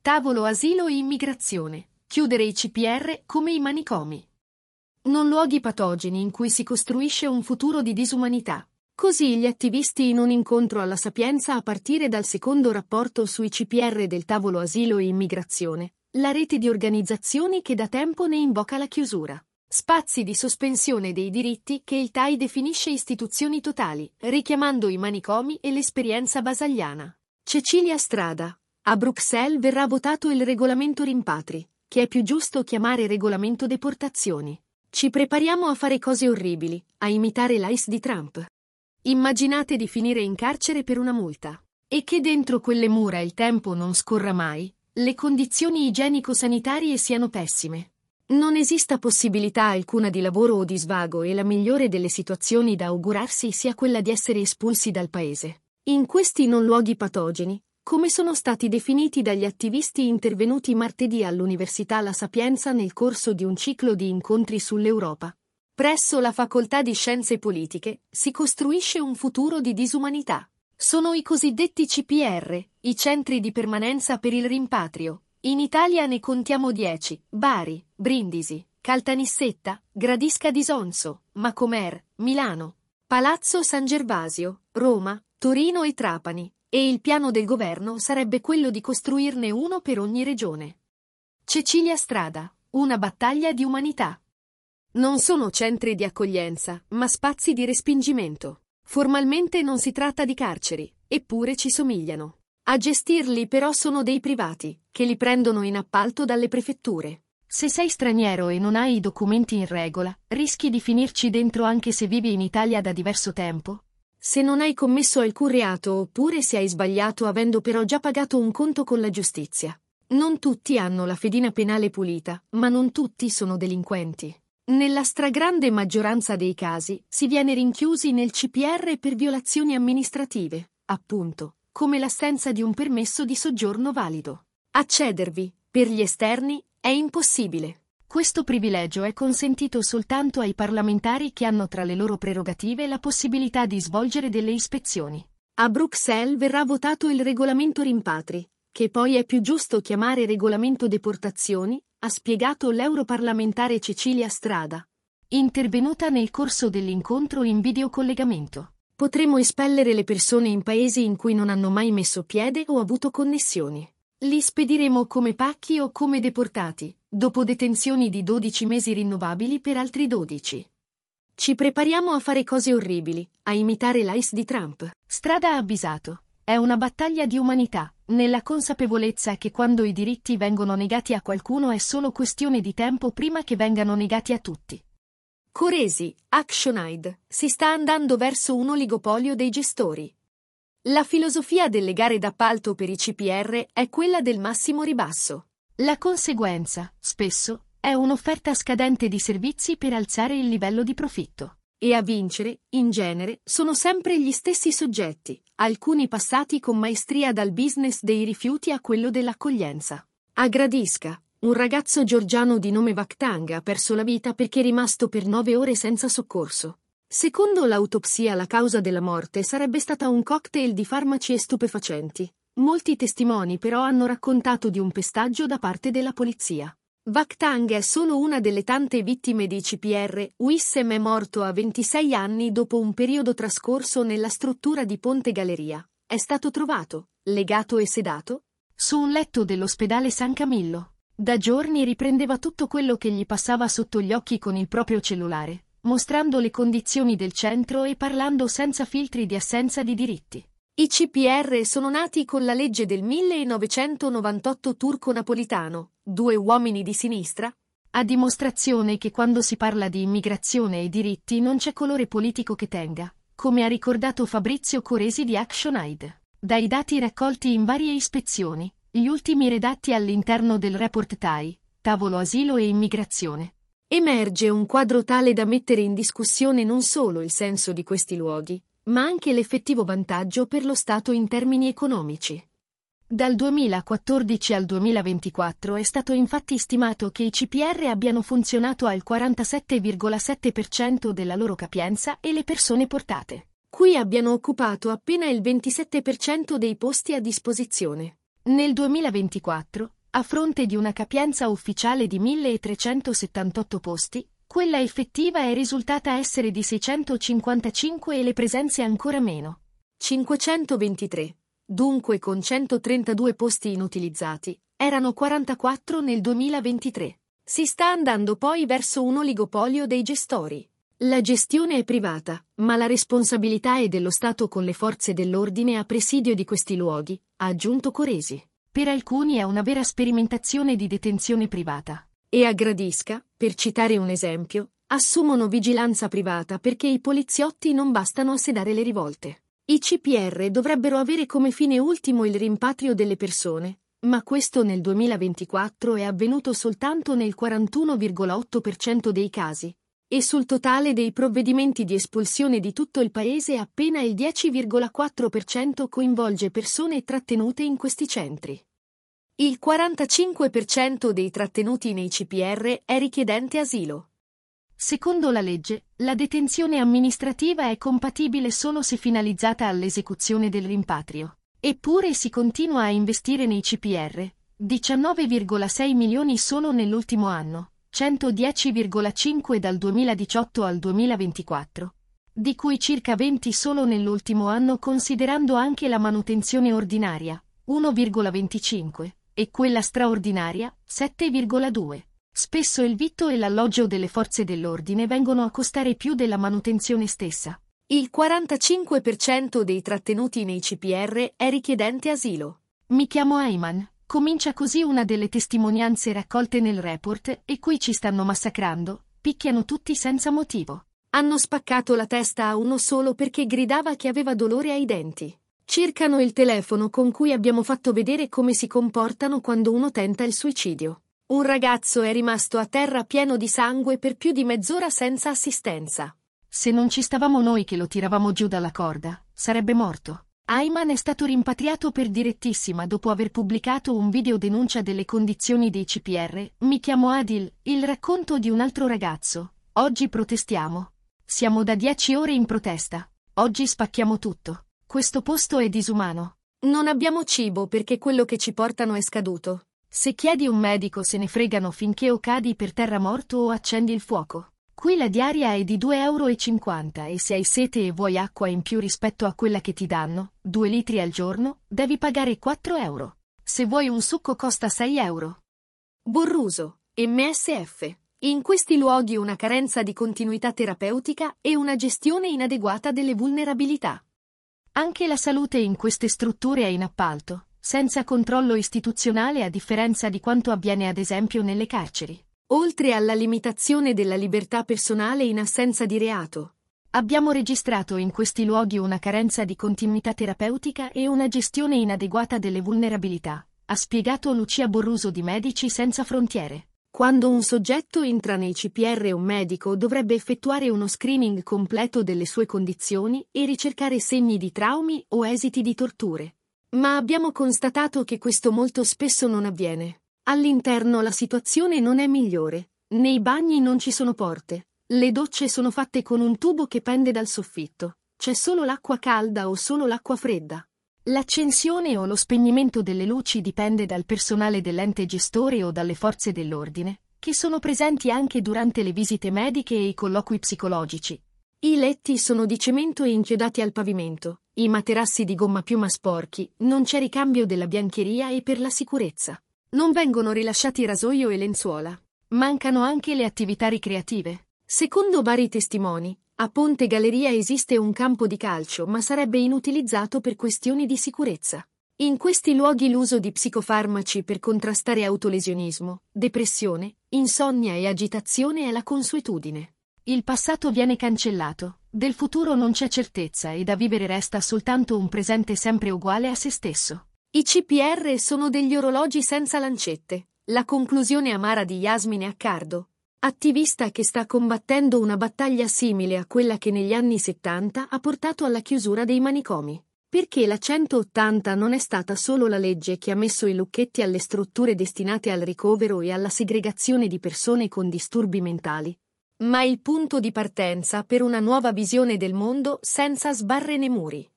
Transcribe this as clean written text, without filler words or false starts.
Tavolo asilo e immigrazione. Chiudere i CPR come i manicomi. Non luoghi patogeni in cui si costruisce un futuro di disumanità. Così gli attivisti in un incontro alla Sapienza a partire dal secondo rapporto sui CPR del tavolo asilo e immigrazione, la rete di organizzazioni che da tempo ne invoca la chiusura. Spazi di sospensione dei diritti che il TAI definisce istituzioni totali, richiamando i manicomi e l'esperienza basagliana. Cecilia Strada. A Bruxelles verrà votato il regolamento rimpatri, che è più giusto chiamare regolamento deportazioni. Ci prepariamo a fare cose orribili, a imitare l'ICE di Trump. Immaginate di finire in carcere per una multa. E che dentro quelle mura il tempo non scorra mai, le condizioni igienico-sanitarie siano pessime. Non esista possibilità alcuna di lavoro o di svago e la migliore delle situazioni da augurarsi sia quella di essere espulsi dal paese. In questi non luoghi patogeni, come sono stati definiti dagli attivisti intervenuti martedì all'Università La Sapienza nel corso di un ciclo di incontri sull'Europa. Presso la Facoltà di Scienze Politiche si costruisce un futuro di disumanità. Sono i cosiddetti CPR, i centri di permanenza per il rimpatrio. In Italia ne contiamo 10: Bari, Brindisi, Caltanissetta, Gradisca di Sonzo, Macomer, Milano, Palazzo San Gervasio, Roma, Torino e Trapani. E il piano del governo sarebbe quello di costruirne uno per ogni regione. Cecilia Strada. Una battaglia di umanità. Non sono centri di accoglienza, ma spazi di respingimento. Formalmente non si tratta di carceri, eppure ci somigliano. A gestirli però sono dei privati, che li prendono in appalto dalle prefetture. Se sei straniero e non hai i documenti in regola, rischi di finirci dentro anche se vivi in Italia da diverso tempo. Se non hai commesso alcun reato oppure se hai sbagliato avendo però già pagato un conto con la giustizia. Non tutti hanno la fedina penale pulita, ma non tutti sono delinquenti. Nella stragrande maggioranza dei casi si viene rinchiusi nel CPR per violazioni amministrative, appunto, come l'assenza di un permesso di soggiorno valido. Accedervi, per gli esterni, è impossibile. Questo privilegio è consentito soltanto ai parlamentari che hanno tra le loro prerogative la possibilità di svolgere delle ispezioni. A Bruxelles verrà votato il regolamento rimpatri, che poi è più giusto chiamare regolamento deportazioni, ha spiegato l'europarlamentare Cecilia Strada, intervenuta nel corso dell'incontro in videocollegamento. Potremo espellere le persone in paesi in cui non hanno mai messo piede o avuto connessioni. Li spediremo come pacchi o come deportati, dopo detenzioni di 12 mesi rinnovabili per altri 12. Ci prepariamo a fare cose orribili, a imitare l'ICE di Trump. Strada ha avvisato. È una battaglia di umanità, nella consapevolezza che quando i diritti vengono negati a qualcuno è solo questione di tempo prima che vengano negati a tutti. Coresi, ActionAid, si sta andando verso un oligopolio dei gestori. La filosofia delle gare d'appalto per i CPR è quella del massimo ribasso. La conseguenza, spesso, è un'offerta scadente di servizi per alzare il livello di profitto. E a vincere, in genere, sono sempre gli stessi soggetti, alcuni passati con maestria dal business dei rifiuti a quello dell'accoglienza. A Gradisca, un ragazzo georgiano di nome Vakhtang ha perso la vita perché è rimasto per 9 ore senza soccorso. Secondo l'autopsia la causa della morte sarebbe stata un cocktail di farmaci e stupefacenti. Molti testimoni però hanno raccontato di un pestaggio da parte della polizia. Vakhtang è solo una delle tante vittime di CPR. Wissem è morto a 26 anni dopo un periodo trascorso nella struttura di Ponte Galleria. È stato trovato, legato e sedato, su un letto dell'ospedale San Camillo. Da giorni riprendeva tutto quello che gli passava sotto gli occhi con il proprio cellulare, mostrando le condizioni del centro e parlando senza filtri di assenza di diritti. I CPR sono nati con la legge del 1998 turco-napolitano, 2 uomini di sinistra, a dimostrazione che quando si parla di immigrazione e diritti non c'è colore politico che tenga, come ha ricordato Fabrizio Coresi di ActionAid. Dai dati raccolti in varie ispezioni, gli ultimi redatti all'interno del report TAI, Tavolo Asilo e Immigrazione, emerge un quadro tale da mettere in discussione non solo il senso di questi luoghi, ma anche l'effettivo vantaggio per lo Stato in termini economici. Dal 2014 al 2024 è stato infatti stimato che i CPR abbiano funzionato al 47,7% della loro capienza e le persone portate qui abbiano occupato appena il 27% dei posti a disposizione. Nel 2024, a fronte di una capienza ufficiale di 1.378 posti, quella effettiva è risultata essere di 655 e le presenze ancora meno. 523. Dunque con 132 posti inutilizzati, erano 44 nel 2023. Si sta andando poi verso un oligopolio dei gestori. La gestione è privata, ma la responsabilità è dello Stato con le forze dell'ordine a presidio di questi luoghi, ha aggiunto Coresi. Per alcuni è una vera sperimentazione di detenzione privata. E a Gradisca, per citare un esempio, assumono vigilanza privata perché i poliziotti non bastano a sedare le rivolte. I CPR dovrebbero avere come fine ultimo il rimpatrio delle persone, ma questo nel 2024 è avvenuto soltanto nel 41,8% dei casi, e sul totale dei provvedimenti di espulsione di tutto il paese appena il 10,4% coinvolge persone trattenute in questi centri. Il 45% dei trattenuti nei CPR è richiedente asilo. Secondo la legge, la detenzione amministrativa è compatibile solo se finalizzata all'esecuzione del rimpatrio. Eppure si continua a investire nei CPR, 19,6 milioni solo nell'ultimo anno, 110,5 dal 2018 al 2024, di cui circa 20 solo nell'ultimo anno considerando anche la manutenzione ordinaria, 1,25, e quella straordinaria, 7,2. Spesso il vitto e l'alloggio delle forze dell'ordine vengono a costare più della manutenzione stessa. Il 45% dei trattenuti nei CPR è richiedente asilo. Mi chiamo Ayman, comincia così una delle testimonianze raccolte nel report e qui ci stanno massacrando, picchiano tutti senza motivo. Hanno spaccato la testa a uno solo perché gridava che aveva dolore ai denti. Cercano il telefono con cui abbiamo fatto vedere come si comportano quando uno tenta il suicidio. Un ragazzo è rimasto a terra pieno di sangue per più di mezz'ora senza assistenza. Se non ci stavamo noi che lo tiravamo giù dalla corda, sarebbe morto. Ayman è stato rimpatriato per direttissima dopo aver pubblicato un video denuncia delle condizioni dei CPR. Mi chiamo Adil, il racconto di un altro ragazzo. Oggi protestiamo. Siamo da 10 ore in protesta. Oggi spacchiamo tutto. Questo posto è disumano. Non abbiamo cibo perché quello che ci portano è scaduto. Se chiedi un medico se ne fregano finché o cadi per terra morto o accendi il fuoco. Qui la diaria è di 2,50 € e se hai sete e vuoi acqua in più rispetto a quella che ti danno, 2 litri al giorno, devi pagare 4 euro. Se vuoi un succo costa 6 euro. Borruso, MSF. In questi luoghi una carenza di continuità terapeutica e una gestione inadeguata delle vulnerabilità. Anche la salute in queste strutture è in appalto, senza controllo istituzionale a differenza di quanto avviene ad esempio nelle carceri. Oltre alla limitazione della libertà personale in assenza di reato, abbiamo registrato in questi luoghi una carenza di continuità terapeutica e una gestione inadeguata delle vulnerabilità, ha spiegato Lucia Borruso di Medici Senza Frontiere. Quando un soggetto entra nei CPR, un medico dovrebbe effettuare uno screening completo delle sue condizioni e ricercare segni di traumi o esiti di torture. Ma abbiamo constatato che questo molto spesso non avviene. All'interno la situazione non è migliore. Nei bagni non ci sono porte. Le docce sono fatte con un tubo che pende dal soffitto. C'è solo l'acqua calda o solo l'acqua fredda. L'accensione o lo spegnimento delle luci dipende dal personale dell'ente gestore o dalle forze dell'ordine, che sono presenti anche durante le visite mediche e i colloqui psicologici. I letti sono di cemento e inchiodati al pavimento, i materassi di gomma piuma sporchi, non c'è ricambio della biancheria e per la sicurezza. Non vengono rilasciati rasoio e lenzuola. Mancano anche le attività ricreative. Secondo vari testimoni, a Ponte Galleria esiste un campo di calcio ma sarebbe inutilizzato per questioni di sicurezza. In questi luoghi l'uso di psicofarmaci per contrastare autolesionismo, depressione, insonnia e agitazione è la consuetudine. Il passato viene cancellato, del futuro non c'è certezza e da vivere resta soltanto un presente sempre uguale a se stesso. I CPR sono degli orologi senza lancette. La conclusione amara di Yasmine Accardo, attivista che sta combattendo una battaglia simile a quella che negli anni 70 ha portato alla chiusura dei manicomi. Perché la 180 non è stata solo la legge che ha messo i lucchetti alle strutture destinate al ricovero e alla segregazione di persone con disturbi mentali, ma il punto di partenza per una nuova visione del mondo senza sbarre né muri.